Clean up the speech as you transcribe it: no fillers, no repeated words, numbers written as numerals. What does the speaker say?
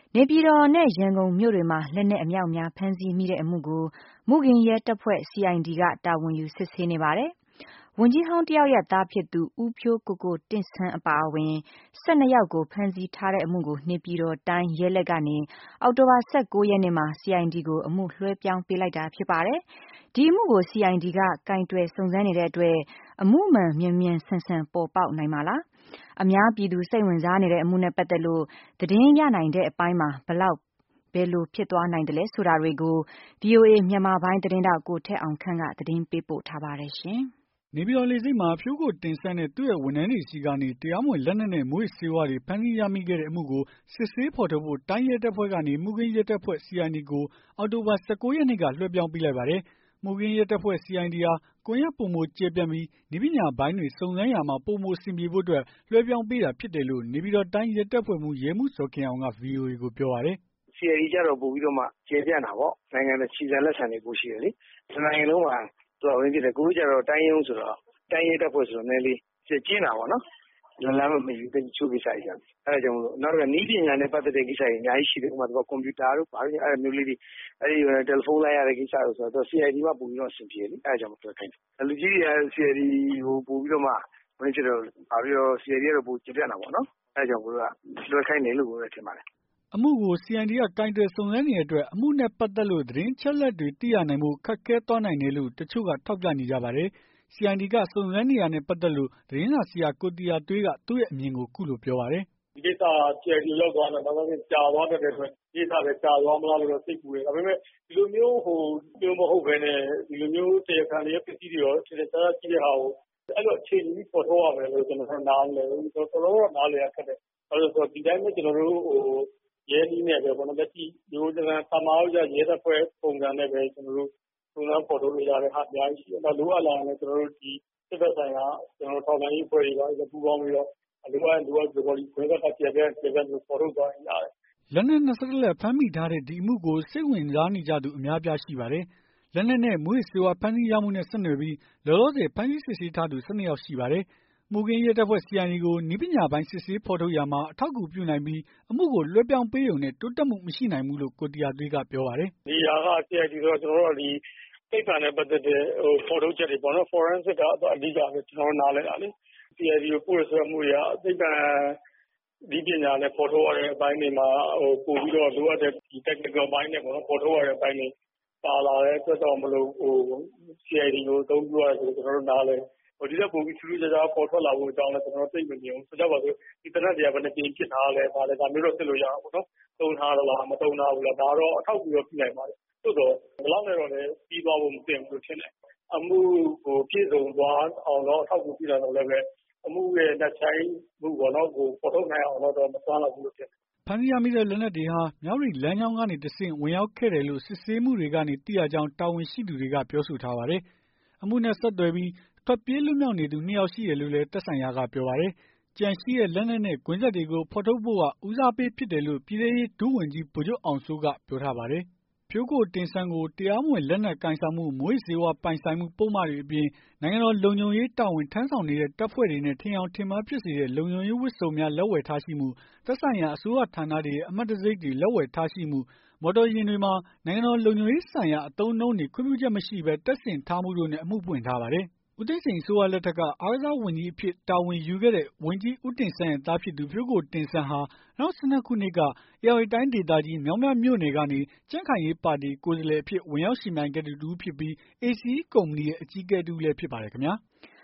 နေပြည်တော်နဲ့ရန်ကုန်မြို့တွေမှာလက်နက်အမြောက်အများဖမ်းဆီးမိတဲ့အမှုကိုမှုခင်းရဲတပ်ဖွဲ့ CID ကတာဝန်ယူစစ်ဆေးနေပါတယ်။ဝန်ကြီးဟောင်းတယောက်ရဲ့သားဖြစ်သူဦးဖြိုးကိုတင့်ဆန်းအပါအဝင်12ယောက်ကိုဖမ်းဆီးထားတဲ့အမှုကိုနေပြည်တော်တိုင်းရဲလက်ကနေအောက်တိုဘာ19ရက်နေ့မှာ CID ကိုအမှုလွှဲပြောင်းပေးလိုက်တာဖြစ်ပါတယ်။ဒီအမှုကို CID ကကိုင်တွယ်စုံစမ်းနေတဲ့အတွက်အမှုမှန်မြန်မြန်ဆန်ဆန်ပေါ်ပေါက်နိုင်မှာလား။အများပြည်သူစိတ်ဝင်စားနေတဲ့အမှုနဲ့ပတ်သက်လို့သတင်းရနိုင်တဲ့အပိုင်းမှာဘယ်လိုဖြစ်သွားနိုင်သလဲဆိုတာတွေကို VOA မြန်မာပိုင်းသတင်းထောက်ကိုထက်အောင်ခန့်ကသတင်းပေးပို့ထားပါတယ်။နေပြည်တော်လေဆိပ်မှာဖြိုးကိုတင်ဆန်းနဲ့သူ့ရဲ့ဝန်ထမ်းတွေဆီကနေတရားမဝင်လက်နက်နဲ့မူးယစ်ဆေးဝါးတွေဖမ်းဆီးရမိခဲ့တဲ့အမှုကိုစစ်ဆေးဖော်ထုတ်ဖို့တိုင်းရဲတပ်ဖွဲ့ကနေမှုခင်းရဲတပ်ဖွဲ့ CID ကိုအောက်တိုဘာ19ရက်နေ့ကလွှဲပြောင်းပေးလိုက်ပါတယ်။မှုခင်းရဲတပ်ဖွဲ့ CID ဟာကွန်ရက်ပိုမိုကျယ်ပြန့်ပြီးနည်းပညာပိုင်းတွေစုံစမ်းရာမှာပိုမိုအဆင်ပြေဖို့အတွက်လွှဲပြောင်းပေးတာဖြစ်တယ်လို့နေပြည်တော်တိုင်းရဲတပ်ဖွဲ့မှူးရဲမှူးဇော်ခင်အောင်က VOA ကိုပြောပါတယ်။ CID ကျတော့ပိုပြီးတော့မှကျယ်ပြန့်တာပေါ့နိုင်ငံတော်ခြေဆန်လက်ဆန်တွေပိုရှိတယ်လေဒီနိုင်ငံလုံးမှာဝင်ဖြစ်တယ်ကိုတို့ကျတော့တိုင်းရုံးဆိုတော့တိုင်းရဲတပ်ဖွဲ့ဆိုတော့နည်းလေးကျင်းတာပေါ့နော်လမ်းမမီဘူးတချို့ကိစ္စတွေကြောင့်အဲဒါကြောင့်မလို့နောက်တော့နည်းပညာနဲ့ပတ်သက်တဲ့ကိစ္စတွေအများကြီးရှိတယ်ဥပမာကွန်ပျူတာတို့ဘာလို့အဲမျိုးလေးတွေတယ်လီဖုန်းလိုင်းရတဲ့ကိစ္စတို့ဆိုတော့ CID ကပိုပြီးတော့အဆင်ပြေလေအဲဒါကြောင့်မလို့ခိုင်းတယ်လူကြီးတွေက CID ကိုပို့ပြီးတော့မှဝင်ဖြစ်တော့ဘာပြီးတော့ CID ကတော့ပိုကျယ်ပြန့်တာပေါ့နော်အဲဒါကြောင့်ကိုတို့ကလွှဲခိုင်းတယ်လို့ကိုတို့ထင်ပါတယ်အမှုကို CID ကကိုင်တွယ်စုံစမ်းနေတဲ့အတွက်အမှုနဲ့ပတ်သက်လို့သတင်းချက်လက်တွေသိရနိုင်ဖို့ခက်ခဲသွားနိုင်တယ်လို့တချို့ကထောက်ပြနေကြပါတယ်။ CID ကစုံစမ်းနေတာနဲ့ပတ်သက်လို့သတင်းစာဆရာကိုတီယာသွေးကသူ့ရဲ့အမြင်ကိုခုလိုပြောပါတယ်။ "ဒီကိစ္စက CID ကိုရောက်သွားတယ်နောက်ပိုင်းကြာသွားတတ်တဲ့အတွက်ဒီကိစ္စလည်းကြာသွားမလားလို့စိတ်ပူတယ်ဒါပေမဲ့ဒီလိုမျိုးမဟုတ်ဘဲနဲ့ဒီလိုမျိုးတရားခံတွေရဲ့ပစ္စည်းတွေရောထင်ထင်ရှားရှားရှိတဲ့ဟာကိုအဲ့လိုအခြေအနေကြီးပေါ်ထုတ်ရမယ်လို့ကျွန်တော်နားမလည်ဘူးတော်တော်တော့နားလည်ရခက်တယ်ဘာလို့လဲဆိုတော့ဒီတိုင်းပဲကျွန်တော်တို့ရဲနည်းနဲ့ပဲပေါ့နော်လက်ရှိမျိုးတန်းသာမာဥစ္စာရဲတပ်ဖွဲ့ပုံစံနဲ့ပဲကျွန်တော်တို့စုံစမ်းဖော်ထုတ်လို့ရတဲ့ဟာအများကြီးရှိတယ်လိုအပ်လာရင်ကျွန်တော်တို့ဒီစစ်တပ်ဆိုင်ရာကျွန်တော်ထောက်လှမ်းရေးအဖွဲ့တွေကပူးပေါင်းပြီးတော့လိုအပ်တဲ့ဘော်ဒီခွဲကပ်ကျယ်ပြန့်ဖော်ထုတ်သွားရင်ရတယ်။လက်နက်21လက်ဖမ်းမိထားတဲ့ဒီအမှုကိုစိတ်ဝင်စားနေကြသူအများအပြားရှိပါတယ်။လက်နက်နဲ့မူးယစ်ဆေးဝါးဖမ်းဆီးရမှုနဲ့ဆက်နွယ်ပြီးလောလောဆယ်ဖမ်းဆီးစစ်ဆေးထားသူ12ယောက်ရှိပါတယ်။မှုခင်းရဲတပ်ဖွဲ့ CID ကိုနည်းပညာပိုင်းစစ်ဆေးဖော်ထုတ်ရာမှာအထောက်အကူပြုနိုင်ပြီးအမှုကိုလွှဲပြောင်းပေးရုံနဲ့တိုးတက်မှုမရှိနိုင်ဘူးလို့ကိုတီယာသွေးကပြောပါတယ်။ဒီဟာက CID ဆိုတော့ကျွန်တော်တို့ဒီသိပ္ပံနဲ့ပတ်သက်တဲ့ဖော်ထုတ်ချက်တွေပေါ့နော် forensic ကအဓိကပဲကျွန်တော်နားလည်တာလေ CID ကိုပို့ရဆွဲမှုတွေကသိပ္ပံဒီပညာနဲ့ဖော်ထုတ်ရတဲ့အပိုင်းတွေမှာပို့ပြီးတော့လိုအပ်တဲ့ဒီ technical ဘိုင်းနဲ့ပေါ့နော်ဖော်ထုတ်ရတဲ့အပိုင်းတွေပါလာတဲ့အတွက်ကြောင့်မလို့CID ကိုအသုံးပြုရတယ်ဆိုတော့ကျွန်တော်တို့နားလည်ဒီတော့ပို့ပြီးထူးထူးခြားခြားပေါ်ထွက်လာဖို့အကြောင်းလည်းကျွန်တော်သိမမြင်ဘူးဆိုတော့ပါဆိုဒီတနက်တရားဘယ်နှကြိမ်ဖြစ်ထားလဲဒါလည်းဒါမျိုးတော့သိလို့ရအောင်ပေါ့နော်သုံးထားတော့လားမသုံးထားဘူးလားဒါတော့အထောက်အကူတော့ပြနိုင်ပါတယ်သို့တော့ဘယ်လောက်နဲ့တော့လည်းပြီးသွားဖို့မသိဘူးလို့ထင်တယ်အမှုကိုပြည့်စုံသွားအောင်တော့အထောက်အကူပြနိုင်တော့လည်းပဲအမှုရဲ့လက်ဆိုင်မှုပေါ့နော်ကိုပေါ်ထုတ်နိုင်အောင်တော့မစွမ်းလောက်ဘူးလို့ထင်တယ်ဖမ်းဆီးရမိတဲ့လက်နက်တွေဟာမြောက်ရီလမ်းကြောင်းကနေတဆင့်ဝင်ရောက်ခဲ့တယ်လို့စစ်ဆေးမှုတွေကနေသိရကြောင်းတာဝန်ရှိသူတွေကပြောဆိုထားပါတယ်။အမှုနဲ့ဆက်သွယ်ပြီးထွက်ပြေးလွတ်မြောက်နေသူ2ယောက်ရှိတယ်လို့လည်းသက်ဆိုင်ရာကပြောပါတယ်။ကြံရှိတဲ့လက်နက်နဲ့ကွင်းဆက်တွေကိုဖော်ထုတ်ဖို့ကဦးစားပေးဖြစ်တယ်လို့ပြည်ထောင်ရေးဒုဝန်ကြီးဗိုလ်ချုပ်အောင်စိုးကပြောထားပါတယ်။ဖြိုးကိုတင်ဆန်းကိုတရားမဝင်လက်နက်ကိုင်ဆောင်မှုမူးယစ်ဆေးဝါးပိုင်ဆိုင်မှုပုဒ်မတွေအပြင်နိုင်ငံတော်လုံခြုံရေးတာဝန်ထမ်းဆောင်နေတဲ့တပ်ဖွဲ့တွေနဲ့ထင်ယောင်ထင်မှားဖြစ်စေတဲ့လုံခြုံရေးဝတ်စုံများလက်ဝယ်ထားရှိမှုသက်ဆိုင်ရာအစိုးရဌာနတွေရဲ့အမှတ်တံဆိပ်တွေလက်ဝယ်ထားရှိမှုမော်တော်ယာဉ်တွေမှာနိုင်ငံတော်လုံခြုံရေးဆိုင်ရာအသုံးအနှုန်းတွေခွင့်ပြုချက်မရှိဘဲတပ်ဆင်ထားမှုတို့နဲ့အမှုဖွင့်ထားပါတယ်။ဦးသိန်းစိန်အစိုးရလက်ထက်ကအားကစားဝန်ကြီးအဖြစ်တာဝန်ယူခဲ့တဲ့ဝန်ကြီးဦးတင်ဆန်းရဲ့သားဖြစ်သူဖြိုးကိုတင်ဆန်းဟာ2012ခုနှစ်ကဧရာဝတီတိုင်းဒေသကြီးမြောင်းမြမြို့နယ်ကနေကြံ့ခိုင်ရေးပါတီကိုယ်စားလှယ်အဖြစ်ဝင်ရောက်ယှဉ်ပြိုင်ခဲ့သူတစ်ဦးဖြစ်ပြီး ACE ကုမ္ပဏီရဲ့အကြီးအကဲတစ်ဦးလည်းဖြစ်ပါတယ်ခင်ဗျာ။